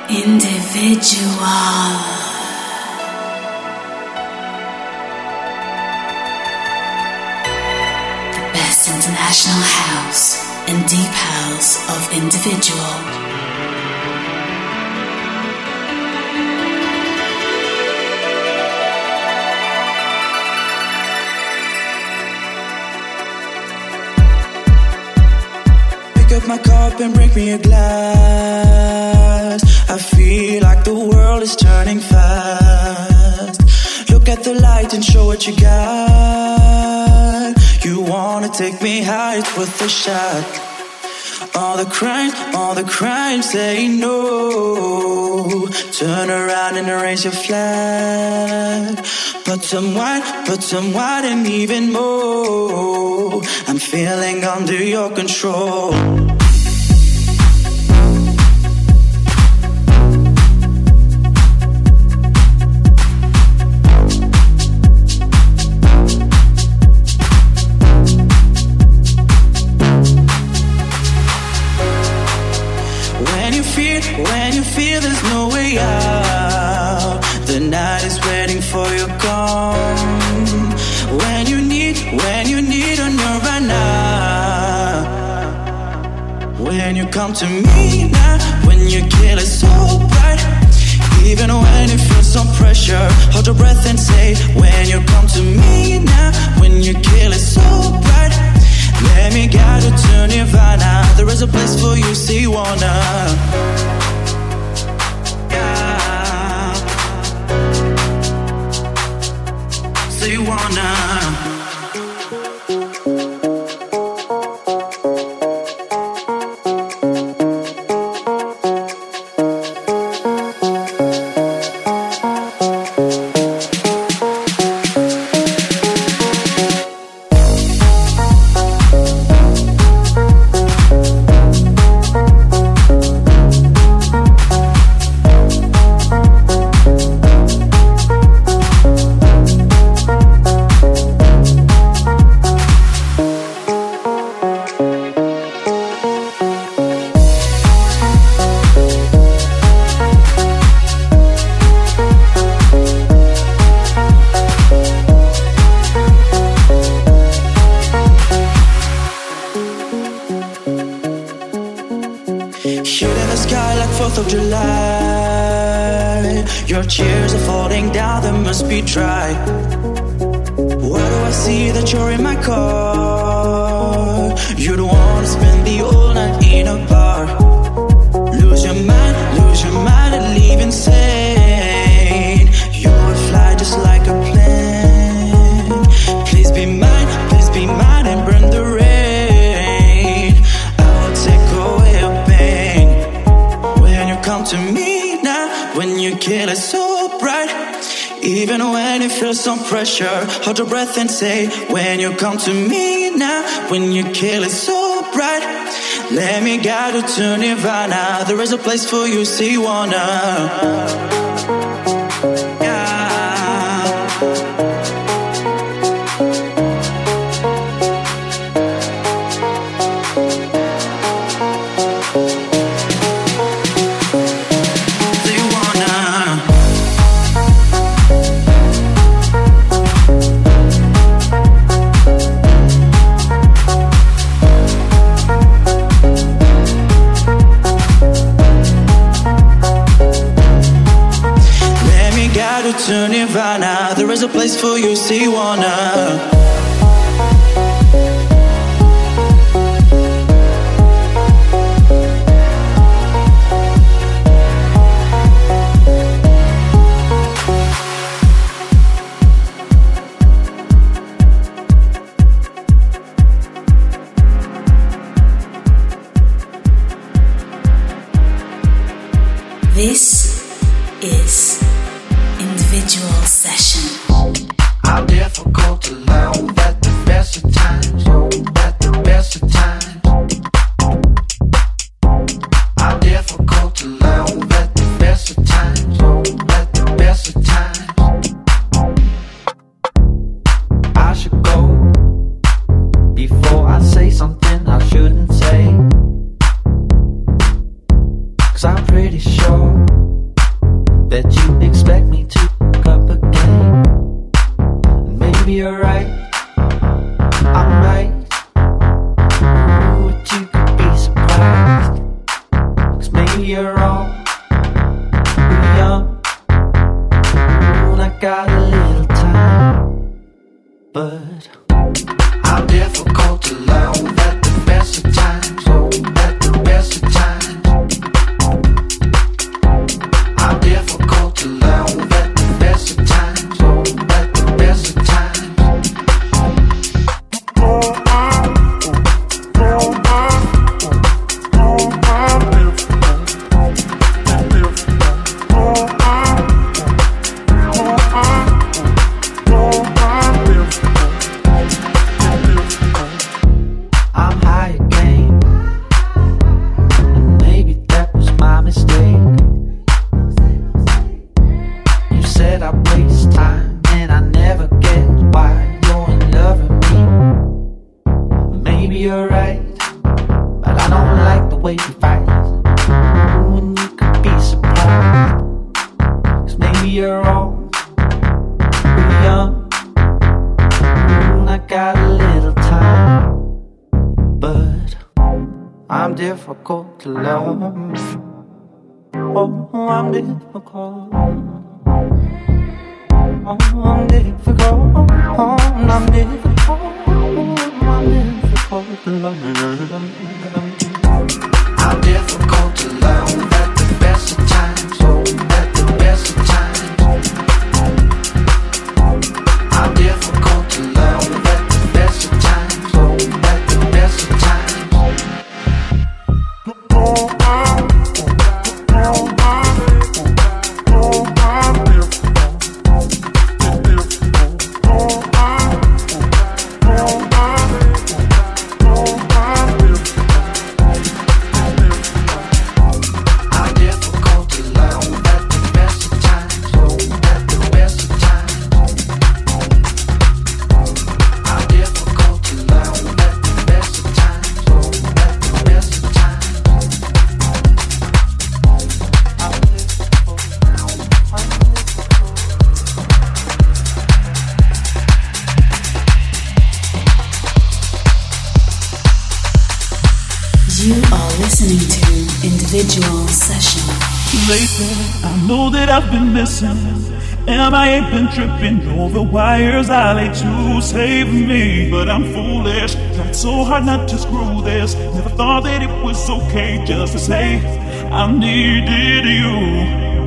Individual. The best international house and deep house of Individual. Pick up my cup and bring me a glass. I feel like the world is turning fast. Look at the light and show what you got. You wanna take me high, it's worth a shot. All the crime, say no. Turn around and erase your flag. Put some wine and even more. I'm feeling under your control. When you feel there's no way out, the night is waiting for your come. When you need a nirvana. When you come to me now, when you kill it so bright. Even when you feel some pressure, hold your breath and say, when you come to me now, when you kill it so bright. Let me guide you to Nirvana. There is a place for you, see, wanna. Yeah. See, wanna. Try. Why do I see that you're in my car? You don't wanna spend the whole night in a bar. Lose your mind and leave insane. You'll fly just like a plane. Please be mine and burn the rain. I will take away your pain. When you come to me now, when you kill it so bright. Even when you feel some pressure, hold your breath and say, when you come to me now, when you kill it so bright. Let me guide you to Nirvana. There is a place for you, see, wanna. To Nirvana, there is a place for you, see, wanna. This is Individual Session. How difficult to learn that the best of times, that the best of times. How difficult to learn that the best of times, that the best of times. I should go before I say something I shouldn't say. 'Cause I'm pretty sure I'm difficult to love at the best of times, oh, at the best of times. I'm difficult to love at the best of times, oh, at the best of times. Difficult to love. Oh, I'm difficult. Oh, I'm difficult. Oh, I'm difficult. I'm difficult to love. I'm difficult to love at the best of times, oh, at the best of times. I'm difficult to love at the best of times, oh, at the best of times. Lately, I know that I've been missing, and I ain't been tripping over wires I lay to save me. But I'm foolish, tried so hard not to screw this. Never thought that it was okay just to say I needed you.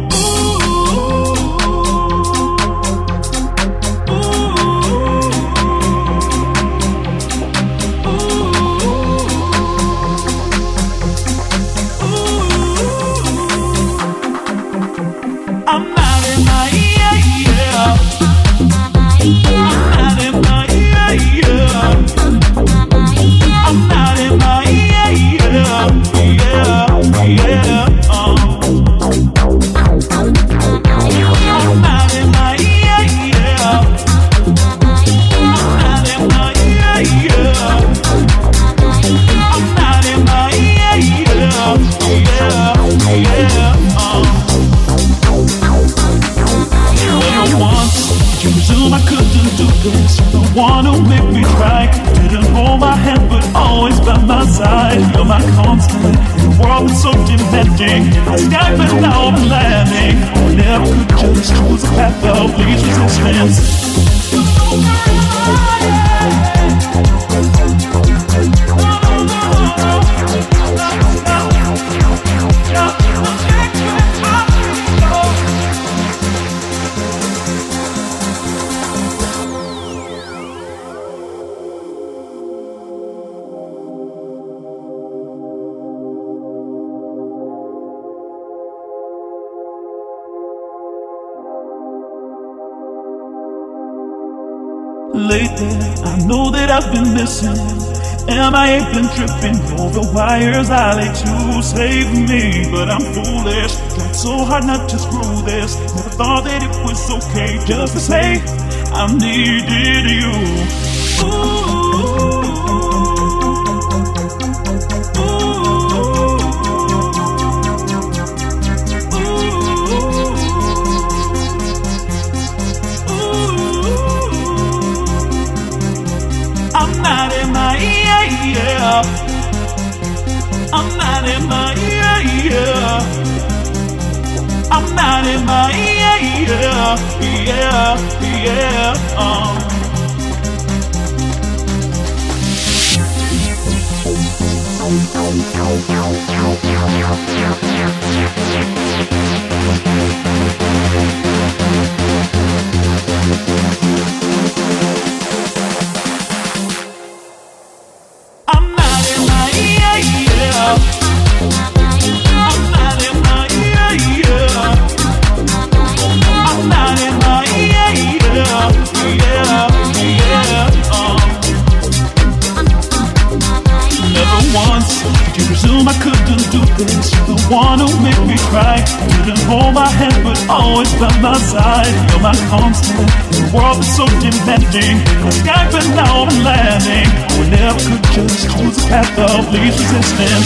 Wanna make me try. Didn't hold my hand, but always by my side. You're my constant in a world that's so demanding. I sky, but now I'm landing. I never could just choose a path of least resistance. Lately, I know that I've been missing, and I ain't been tripping over wires I lay to save me. But I'm foolish, tried so hard not to screw this. Never thought that it was okay just to say I needed you. I'm not in my I'm not in my I'm not in my one who make me cry. Didn't hold my hand, but always by my side. You're my constant. The world is so demanding. The sky but now I'm landing. We never could just choose a path of least resistance.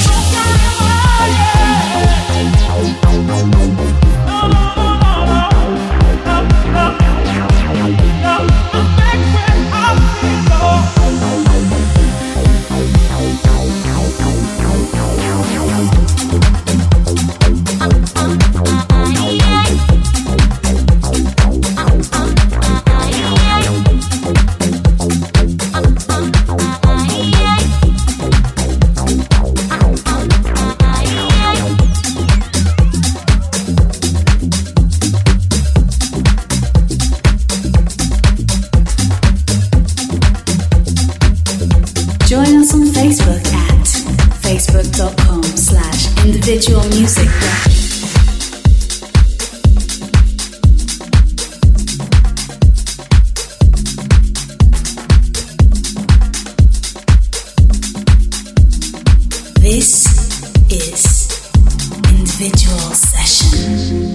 Join us on Facebook at facebook.com/individualmusic. This is Individual Session.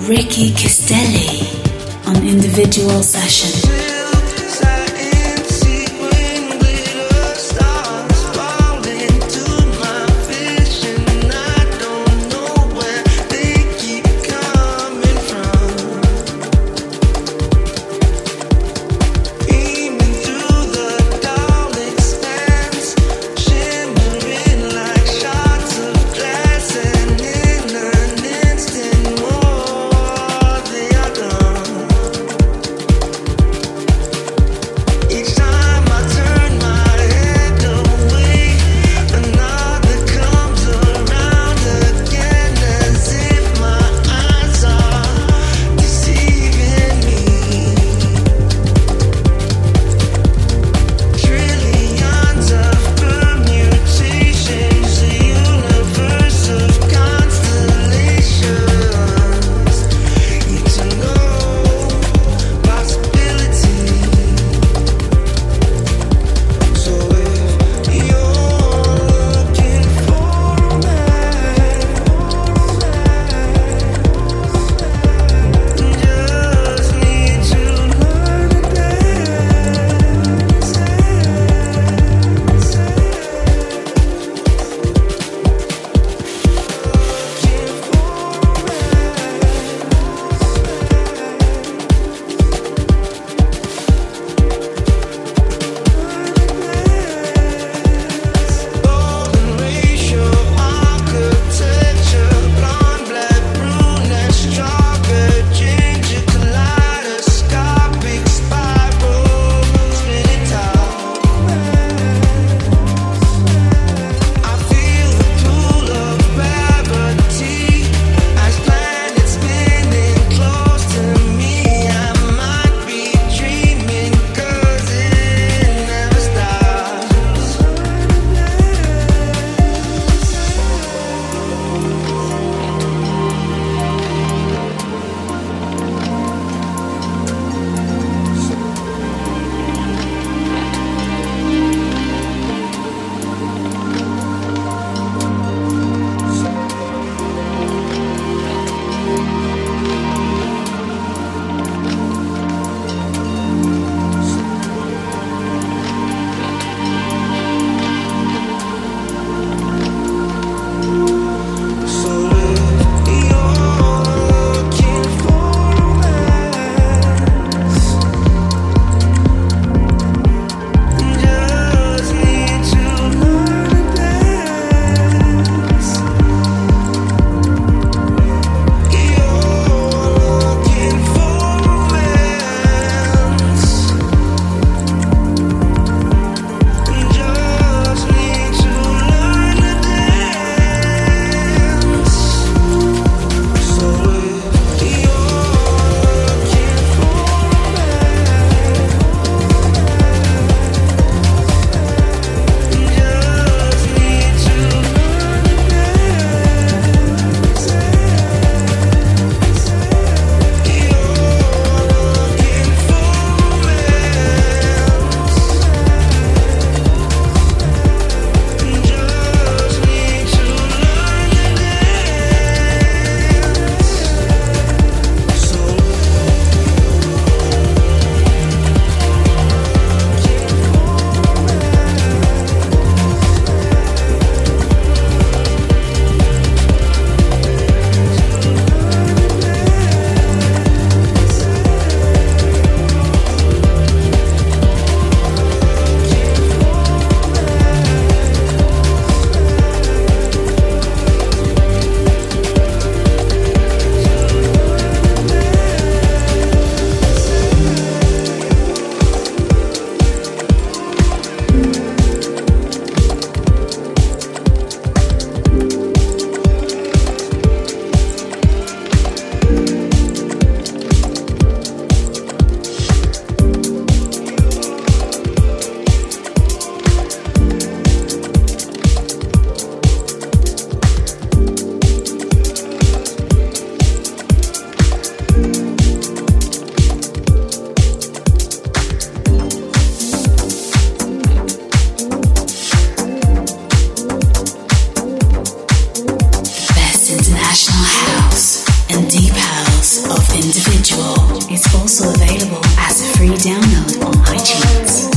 Ricky Castelli on Individual Session. Individual is also available as a free download on iTunes.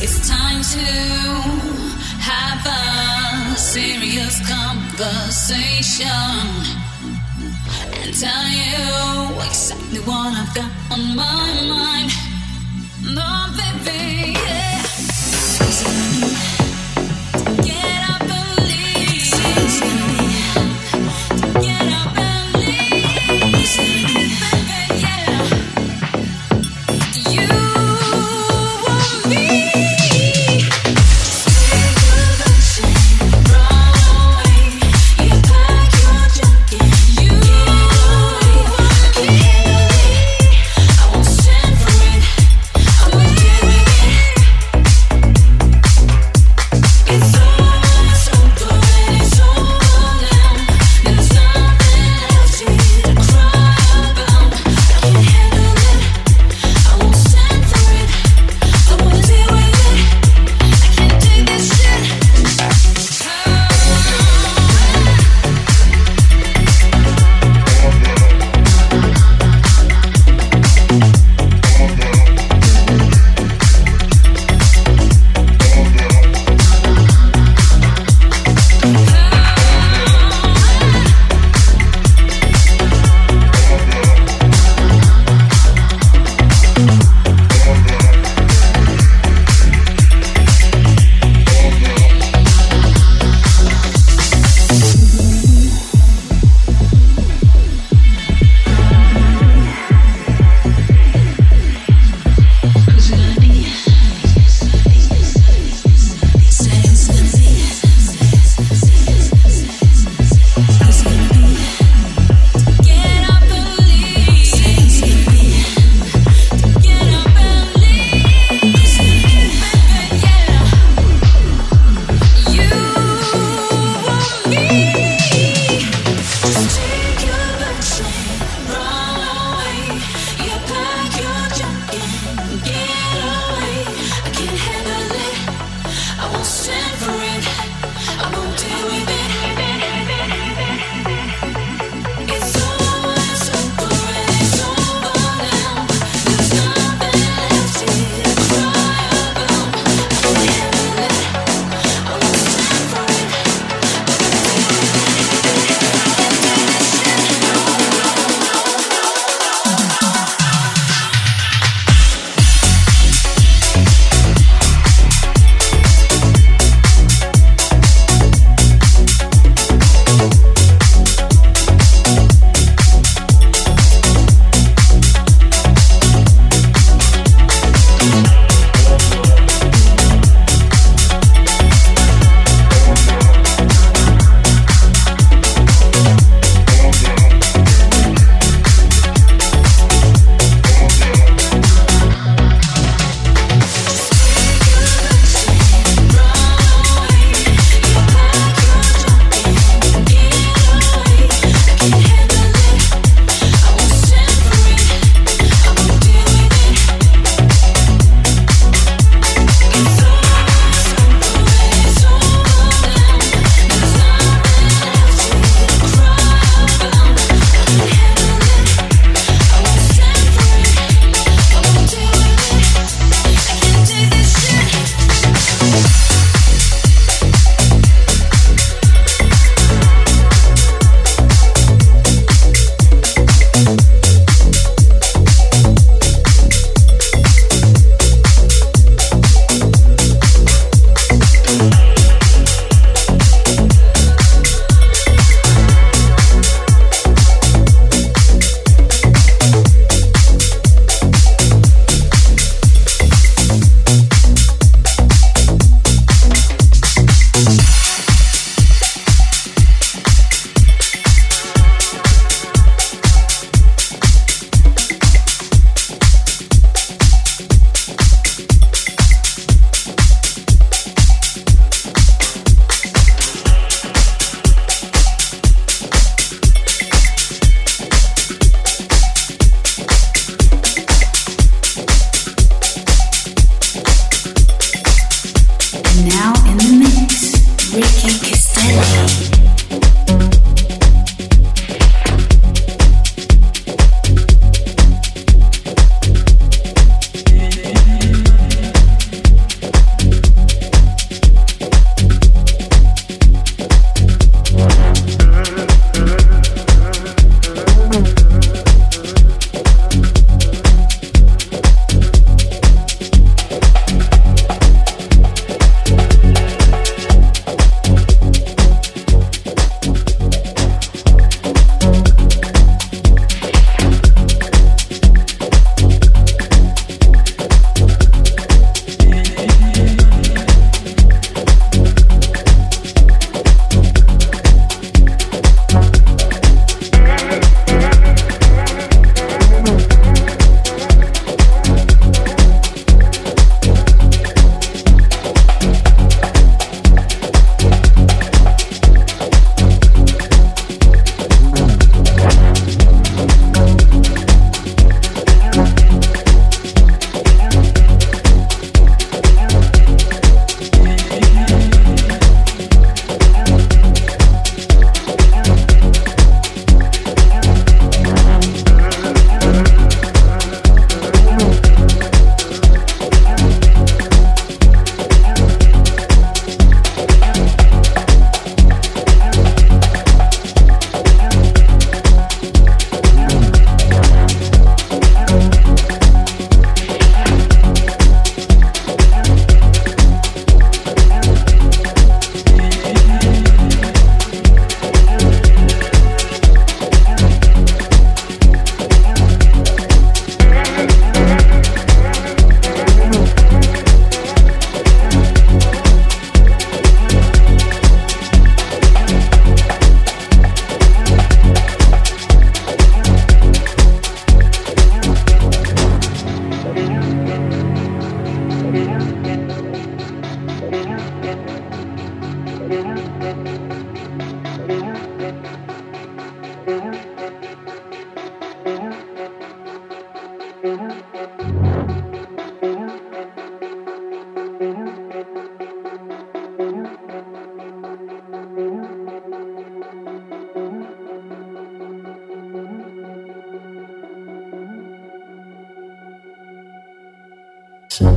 It's time to have a serious conversation and tell you exactly what I've got on my mind. No, baby, yeah. Get up and leave. Get up and leave, baby, yeah. You want me.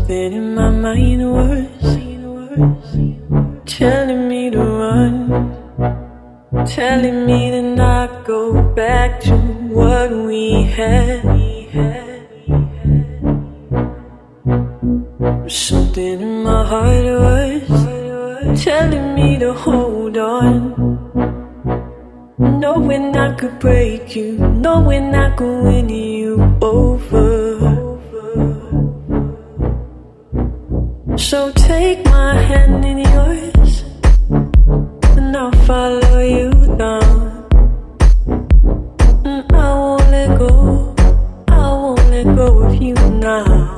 Something in my mind was telling me to run, telling me to not go back to what we had. Something in my heart was telling me to hold on, knowing I could break you, knowing I could win you over. So take my hand in yours, and I'll follow you down. And I won't let go, I won't let go of you now.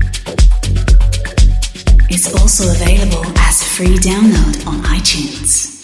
It's also available as a free download on iTunes.